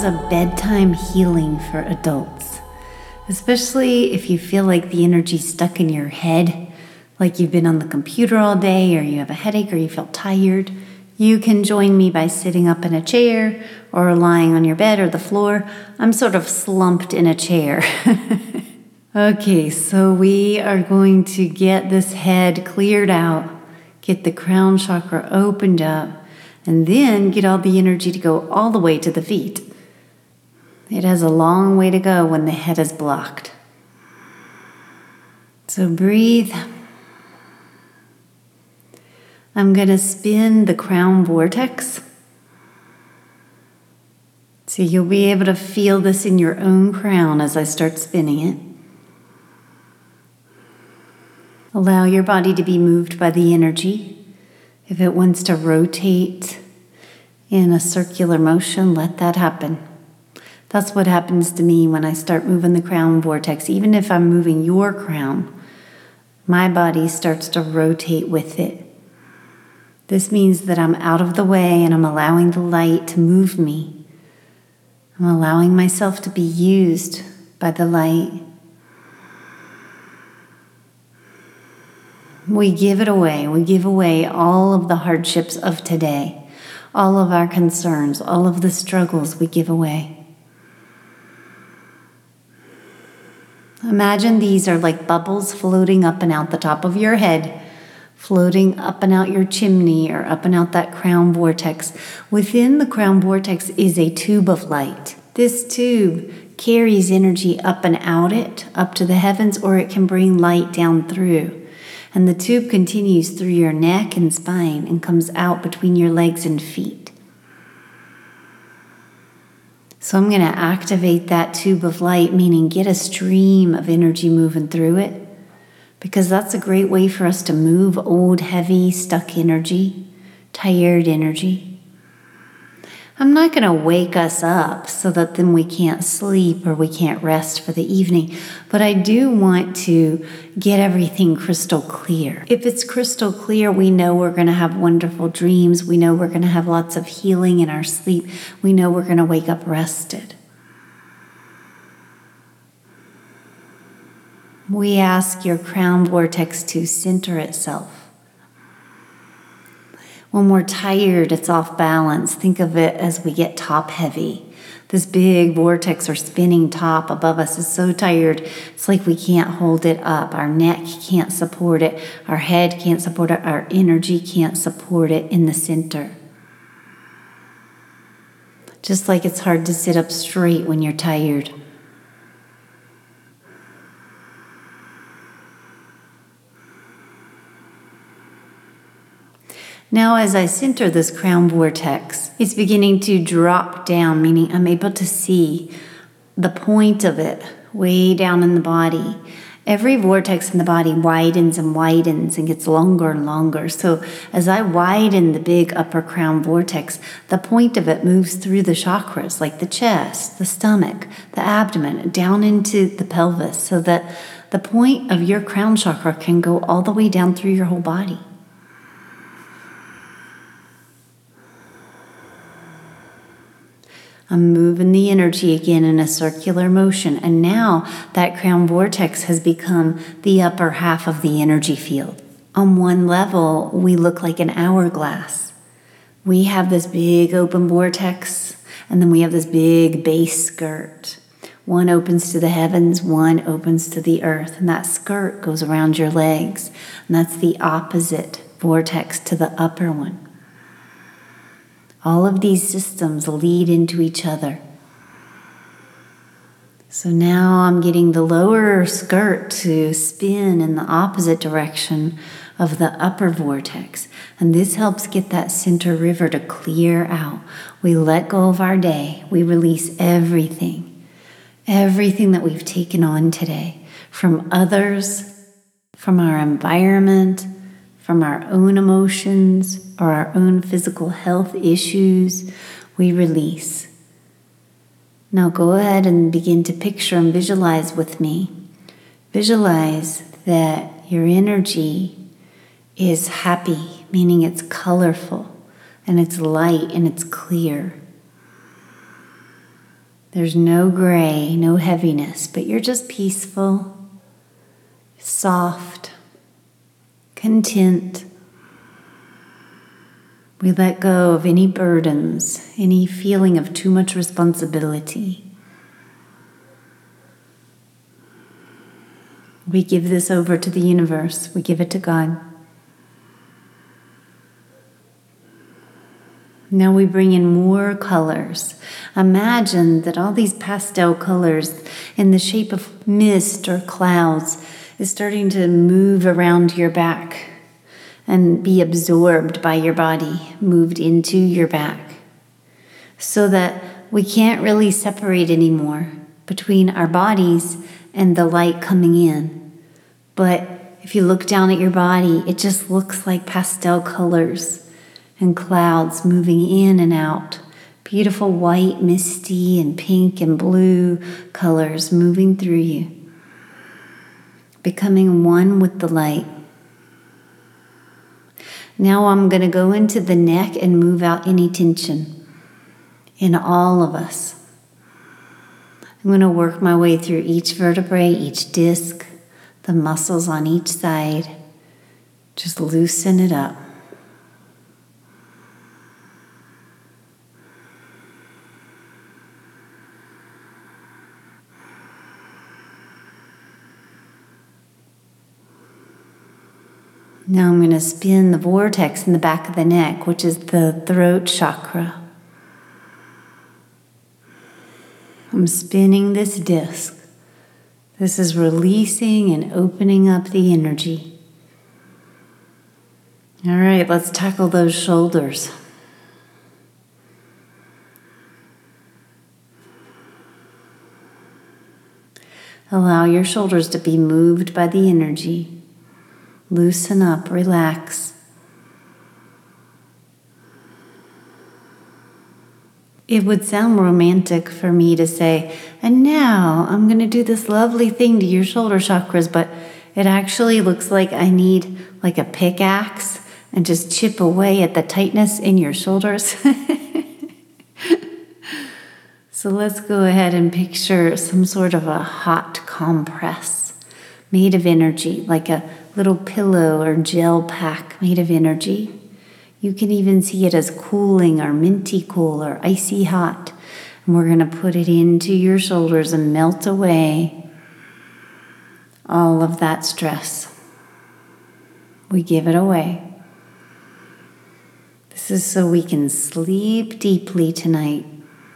as a bedtime healing for adults, especially if you feel like the energy's stuck in your head, like you've been on the computer all day, or you have a headache, or you feel tired. You can join me by sitting up in a chair or lying on your bed or the floor. I'm sort of slumped in a chair. Okay, so we are going to get this head cleared out, get the crown chakra opened up, and then get all the energy to go all the way to the feet. It has a long way to go when the head is blocked. So breathe. I'm going to spin the crown vortex. So you'll be able to feel this in your own crown as I start spinning it. Allow your body to be moved by the energy. If it wants to rotate in a circular motion, let that happen. That's what happens to me when I start moving the crown vortex. Even if I'm moving your crown, my body starts to rotate with it. This means that I'm out of the way and I'm allowing the light to move me. I'm allowing myself to be used by the light. We give it away. We give away all of the hardships of today, all of our concerns, all of the struggles we give away. Imagine these are like bubbles floating up and out the top of your head, floating up and out your chimney or up and out that crown vortex. Within the crown vortex is a tube of light. This tube carries energy up and out it, up to the heavens, or it can bring light down through. And the tube continues through your neck and spine and comes out between your legs and feet. So I'm going to activate that tube of light, meaning get a stream of energy moving through it, because that's a great way for us to move old, heavy, stuck energy, tired energy. I'm not going to wake us up so that then we can't sleep or we can't rest for the evening, but I do want to get everything crystal clear. If it's crystal clear, we know we're going to have wonderful dreams. We know we're going to have lots of healing in our sleep. We know we're going to wake up rested. We ask your crown vortex to center itself. When we're tired, it's off balance. Think of it as we get top heavy. This big vortex or spinning top above us is so tired, it's like we can't hold it up. Our neck can't support it. Our head can't support it. Our energy can't support it in the center. Just like it's hard to sit up straight when you're tired. Now, as I center this crown vortex, it's beginning to drop down, meaning I'm able to see the point of it way down in the body. Every vortex in the body widens and widens and gets longer and longer. So as I widen the big upper crown vortex, the point of it moves through the chakras, like the chest, the stomach, the abdomen, down into the pelvis, so that the point of your crown chakra can go all the way down through your whole body. I'm moving the energy again in a circular motion, and now that crown vortex has become the upper half of the energy field. On one level, we look like an hourglass. We have this big open vortex, and then we have this big base skirt. One opens to the heavens, one opens to the earth, and that skirt goes around your legs, and that's the opposite vortex to the upper one. All of these systems lead into each other. So now I'm getting the lower skirt to spin in the opposite direction of the upper vortex. And this helps get that center river to clear out. We let go of our day. We release everything that we've taken on today, from others, from our environment, from our own emotions or our own physical health issues. We release. Now go ahead and begin to picture and visualize with me. Visualize that your energy is happy, meaning it's colorful and it's light and it's clear. There's no gray, no heaviness, but you're just peaceful, soft, content. We let go of any burdens, any feeling of too much responsibility. We give this over to the universe. We give it to God. Now we bring in more colors. Imagine that all these pastel colors in the shape of mist or clouds is starting to move around your back and be absorbed by your body, moved into your back, so that we can't really separate anymore between our bodies and the light coming in. But if you look down at your body, it just looks like pastel colors and clouds moving in and out. Beautiful white, misty, and pink and blue colors moving through you, becoming one with the light. Now I'm going to go into the neck and move out any tension in all of us. I'm going to work my way through each vertebrae, each disc, the muscles on each side. Just loosen it up. Now I'm going to spin the vortex in the back of the neck, which is the throat chakra. I'm spinning this disc. This is releasing and opening up the energy. All right, let's tackle those shoulders. Allow your shoulders to be moved by the energy. Loosen up, relax. It would sound romantic for me to say, and now I'm going to do this lovely thing to your shoulder chakras, but it actually looks like I need like a pickaxe and just chip away at the tightness in your shoulders. So let's go ahead and picture some sort of a hot compress made of energy, like a little pillow or gel pack made of energy. You can even see it as cooling or minty cool or icy hot. And we're going to put it into your shoulders and melt away all of that stress. We give it away. This is so we can sleep deeply tonight.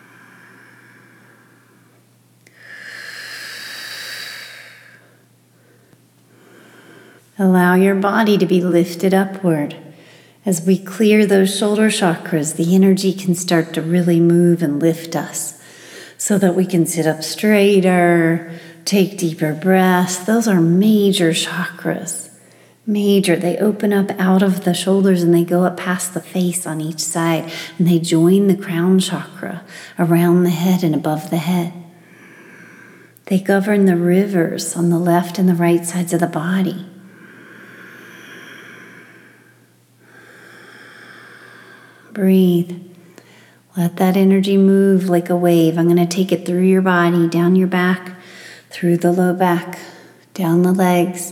Allow your body to be lifted upward. As we clear those shoulder chakras, the energy can start to really move and lift us so that we can sit up straighter, take deeper breaths. Those are major chakras. Major. They open up out of the shoulders and they go up past the face on each side, and they join the crown chakra around the head and above the head. They govern the rivers on the left and the right sides of the body. Breathe. Let that energy move like a wave. I'm going to take it through your body, down your back, through the low back, down the legs.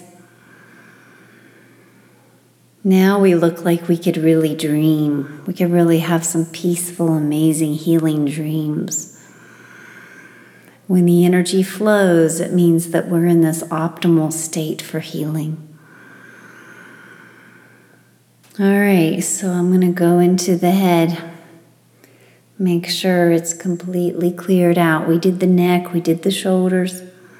Now we look like we could really dream. We could really have some peaceful, amazing, healing dreams. When the energy flows, it means that we're in this optimal state for healing. All right, so I'm going to go into the head. Make sure it's completely cleared out. We did the neck, we did the shoulders.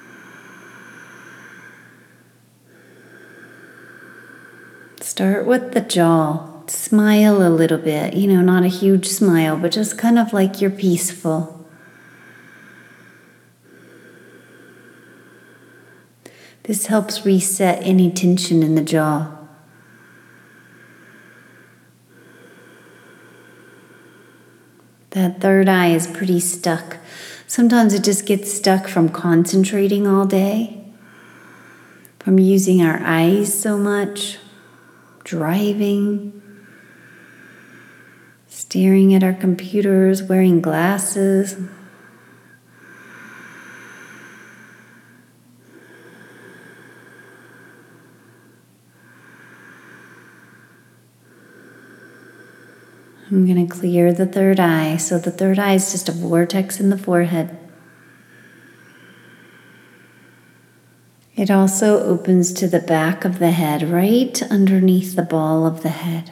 Start with the jaw. Smile a little bit. Not a huge smile, but just kind of like you're peaceful. This helps reset any tension in the jaw. That third eye is pretty stuck. Sometimes it just gets stuck from concentrating all day, from using our eyes so much, driving, staring at our computers, wearing glasses. I'm going to clear the third eye. So the third eye is just a vortex in the forehead. It also opens to the back of the head, right underneath the ball of the head.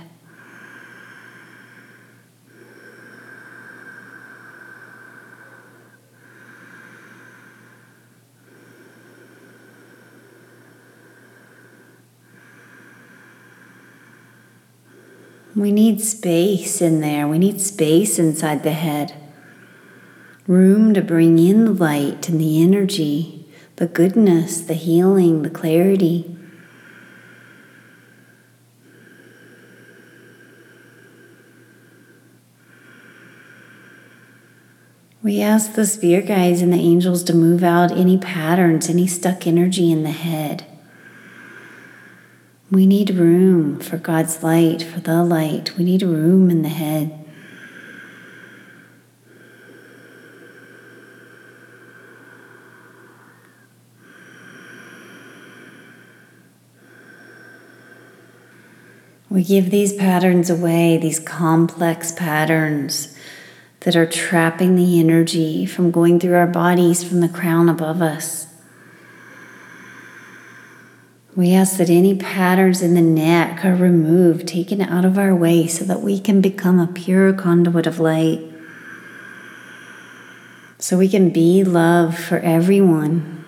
We need space in there. We need space inside the head. Room to bring in the light and the energy, the goodness, the healing, the clarity. We ask the spirit guides and the angels to move out any patterns, any stuck energy in the head. We need room for God's light, for the light. We need room in the head. We give these patterns away, these complex patterns that are trapping the energy from going through our bodies from the crown above us. We ask that any patterns in the neck are removed, taken out of our way so that we can become a pure conduit of light. So we can be love for everyone.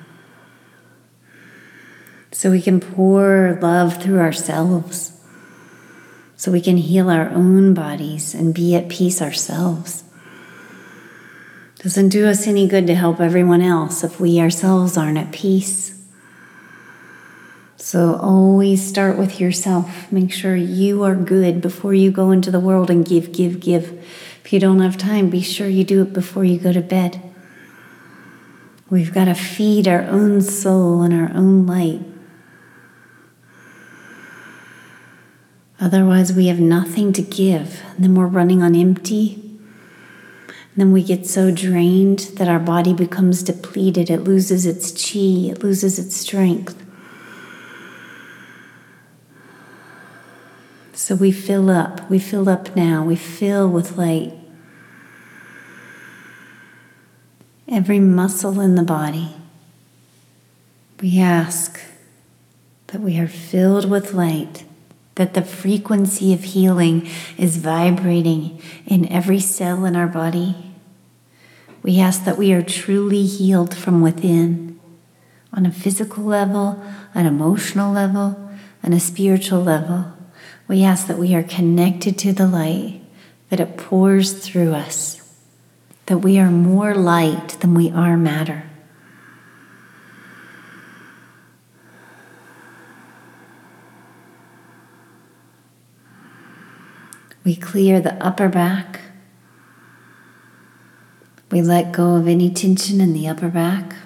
So we can pour love through ourselves. So we can heal our own bodies and be at peace ourselves. Doesn't do us any good to help everyone else if we ourselves aren't at peace. So always start with yourself. Make sure you are good before you go into the world and give. If you don't have time, be sure you do it before you go to bed. We've got to feed our own soul and our own light. Otherwise, we have nothing to give. And then we're running on empty. And then we get so drained that our body becomes depleted. It loses its chi. It loses its strength. So we fill up now, we fill with light. Every muscle in the body, we ask that we are filled with light, that the frequency of healing is vibrating in every cell in our body. We ask that we are truly healed from within, on a physical level, an emotional level, and a spiritual level. We ask that we are connected to the light, that it pours through us, that we are more light than we are matter. We clear the upper back. We let go of any tension in the upper back.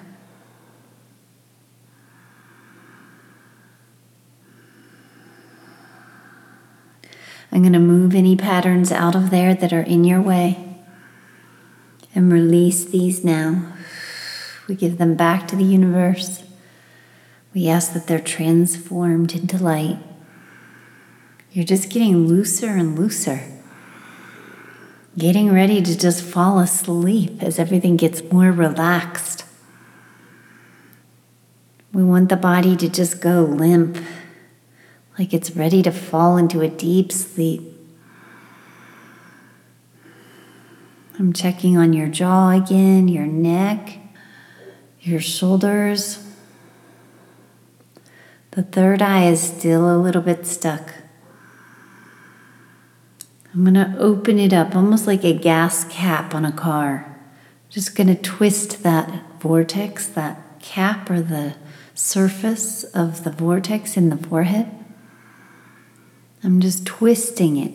I'm going to move any patterns out of there that are in your way and release these now. We give them back to the universe. We ask that they're transformed into light. You're just getting looser and looser. Getting ready to just fall asleep as everything gets more relaxed. We want the body to just go limp, like it's ready to fall into a deep sleep. I'm checking on your jaw again, your neck, your shoulders. The third eye is still a little bit stuck. I'm going to open it up, almost like a gas cap on a car. Just going to twist that vortex, that cap or the surface of the vortex in the forehead. I'm just twisting it.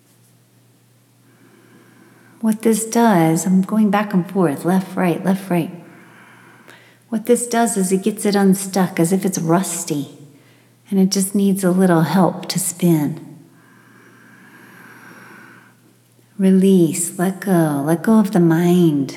What this does, I'm going back and forth, left, right, left, right. What this does is it gets it unstuck as if it's rusty, and it just needs a little help to spin. Release, let go of the mind.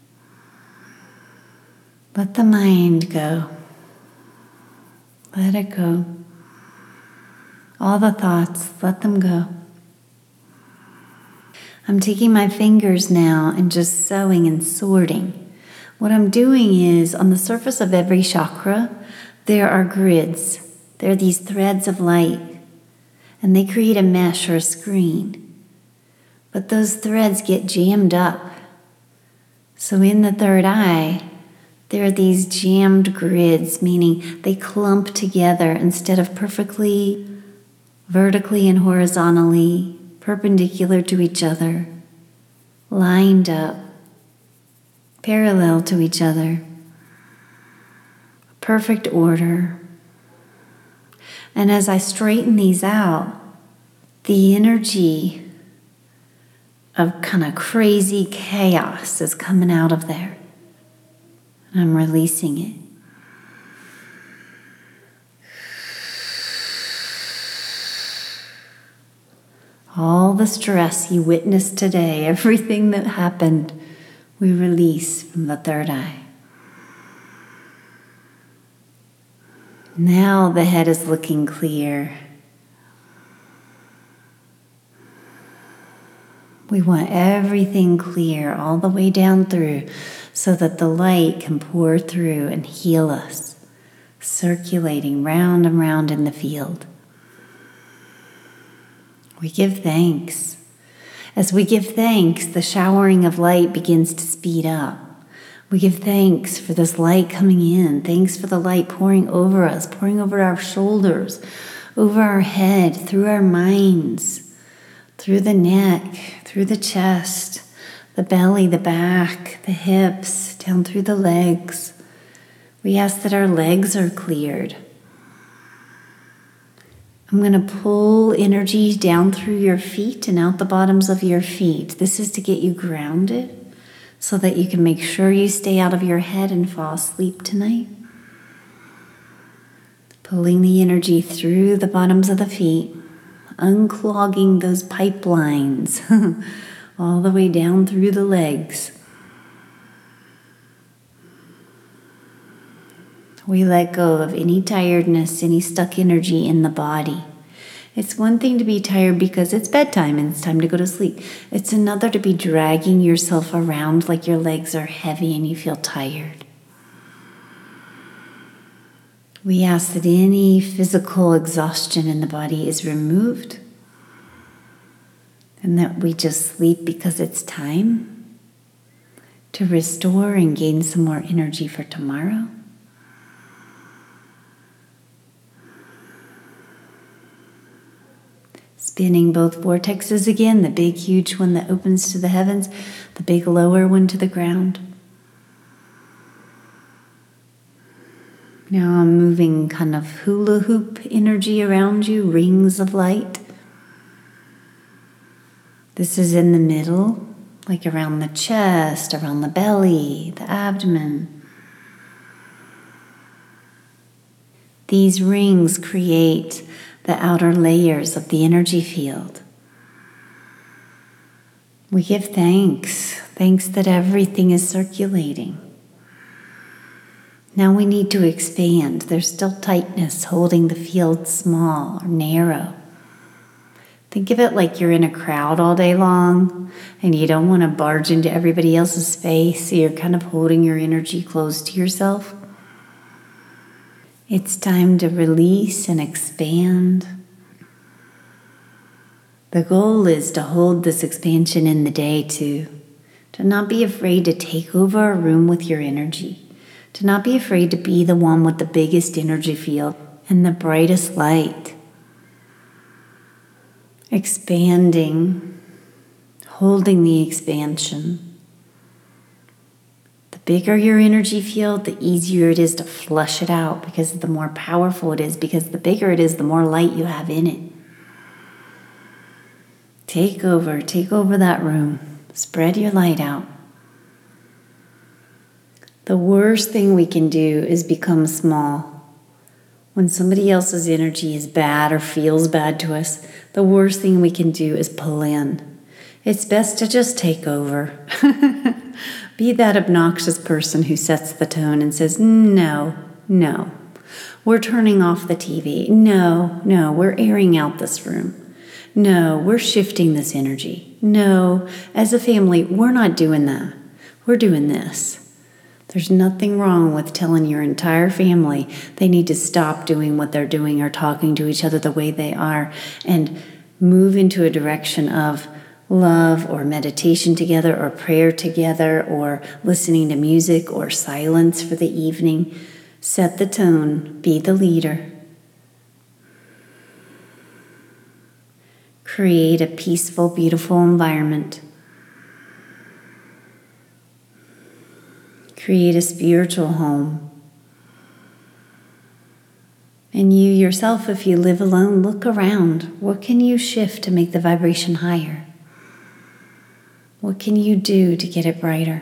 Let the mind go. Let it go. All the thoughts, let them go. I'm taking my fingers now and just sewing and sorting. What I'm doing is, on the surface of every chakra, there are grids. There are these threads of light, and they create a mesh or a screen. But those threads get jammed up. So in the third eye, there are these jammed grids, meaning they clump together instead of perfectly, vertically and horizontally, perpendicular to each other, lined up, parallel to each other, perfect order. And as I straighten these out, the energy of kind of crazy chaos is coming out of there. And I'm releasing it. All the stress you witnessed today, everything that happened, we release from the third eye. Now the head is looking clear. We want everything clear all the way down through so that the light can pour through and heal us, circulating round and round in the field. We give thanks. As we give thanks, the showering of light begins to speed up. We give thanks for this light coming in. Thanks for the light pouring over us, pouring over our shoulders, over our head, through our minds, through the neck, through the chest, the belly, the back, the hips, down through the legs. We ask that our legs are cleared. I'm going to pull energy down through your feet and out the bottoms of your feet. This is to get you grounded so that you can make sure you stay out of your head and fall asleep tonight. Pulling the energy through the bottoms of the feet, unclogging those pipelines all the way down through the legs. We let go of any tiredness, any stuck energy in the body. It's one thing to be tired because it's bedtime and it's time to go to sleep. It's another to be dragging yourself around like your legs are heavy and you feel tired. We ask that any physical exhaustion in the body is removed and that we just sleep because it's time to restore and gain some more energy for tomorrow. Spinning both vortexes again, the big huge one that opens to the heavens, the big lower one to the ground. Now I'm moving kind of hula hoop energy around you, rings of light. This is in the middle, like around the chest, around the belly, the abdomen. These rings create the outer layers of the energy field. We give thanks that everything is circulating. Now we need to expand. There's still tightness holding the field small or narrow. Think of it like you're in a crowd all day long and you don't want to barge into everybody else's space, so you're kind of holding your energy close to yourself. It's time to release and expand. The goal is to hold this expansion in the day too. To not be afraid to take over a room with your energy. To not be afraid to be the one with the biggest energy field and the brightest light. Expanding, holding the expansion. The bigger your energy field, the easier it is to flush it out because the more powerful it is, because the bigger it is, the more light you have in it. Take over that room. Spread your light out. The worst thing we can do is become small. When somebody else's energy is bad or feels bad to us, the worst thing we can do is pull in. It's best to just take over. Be that obnoxious person who sets the tone and says, no, we're turning off the TV. No, we're airing out this room. no, we're shifting this energy. No, as a family, we're not doing that. We're doing this. There's nothing wrong with telling your entire family they need to stop doing what they're doing or talking to each other the way they are and move into a direction of love or meditation together or prayer together or listening to music or silence for the evening. Set the tone. Be the leader. Create a peaceful, beautiful environment. Create a spiritual home. And you yourself, if you live alone, look around. What can you shift to make the vibration higher? What can you do to get it brighter?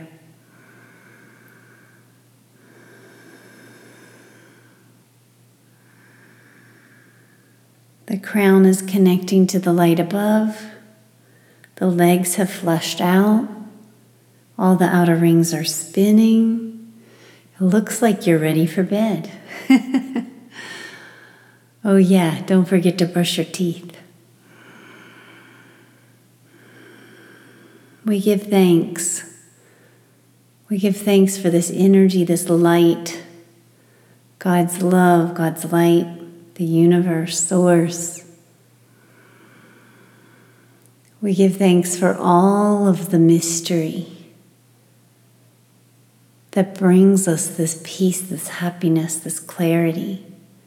The crown is connecting to the light above. The legs have flushed out. All the outer rings are spinning. It looks like you're ready for bed. Oh yeah, don't forget to brush your teeth. We give thanks. We give thanks for this energy, this light, God's love, God's light, the universe, source. We give thanks for all of the mystery that brings us this peace, this happiness, this clarity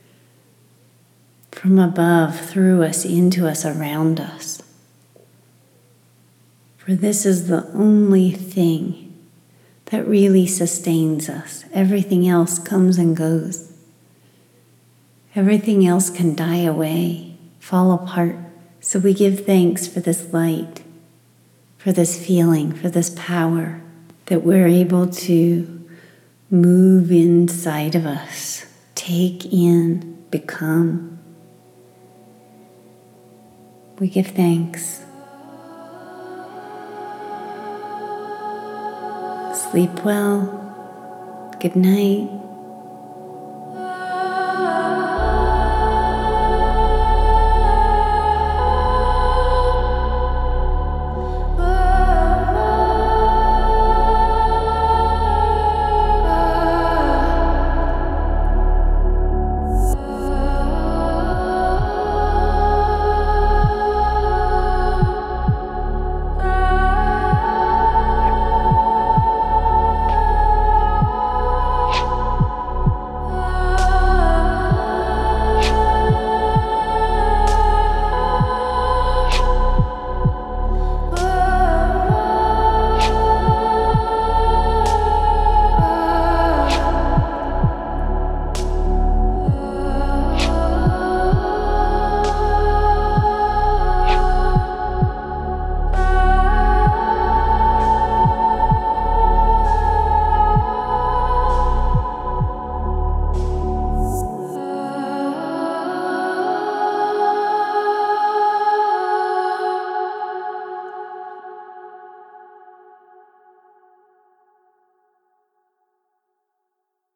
from above, through us, into us, around us. For this is the only thing that really sustains us. Everything else comes and goes. Everything else can die away, fall apart. So we give thanks for this light, for this feeling, for this power that we're able to move inside of us, take in, become. We give thanks. Sleep well. Good night.